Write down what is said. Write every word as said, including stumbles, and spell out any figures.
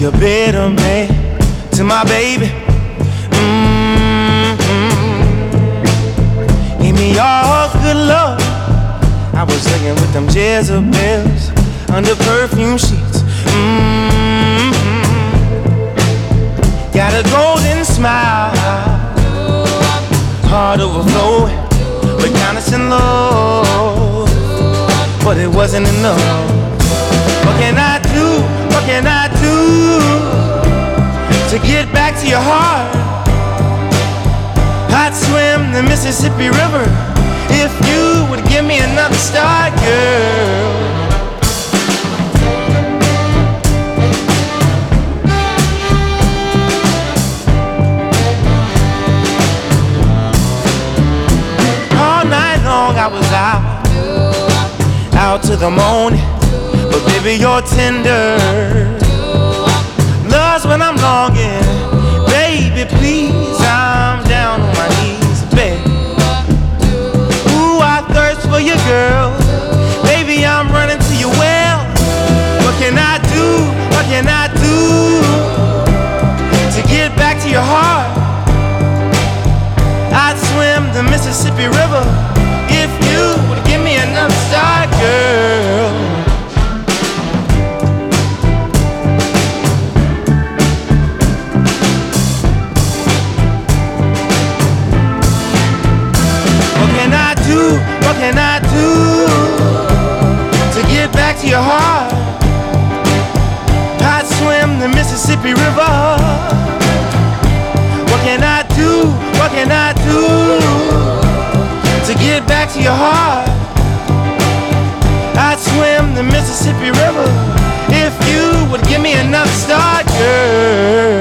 a better man to my baby. Mm-hmm. Give me all good love. I was laying with them Jezebels under perfume sheets. Mm-hmm. Got a golden smile, heart overflowing, but countless in love, but it wasn't enough. What can I do? What can I do to get back to your heart? I'd swim the Mississippi River if you would give me another start, girl. All night long I was out, out to the morning. But baby, you're tender. Love's when I'm longing. Baby, please, I'm down on my knees, baby. Ooh, I thirst for you, girl. Baby, I'm running to your well. What can I do? What can I do to get back to your heart? I'd swim the Mississippi River if you would give me another start, girl. What can I do to get back to your heart? I'd swim the Mississippi River. What can I do? What can I do to get back to your heart? I'd swim the Mississippi River if you would give me another start, girl.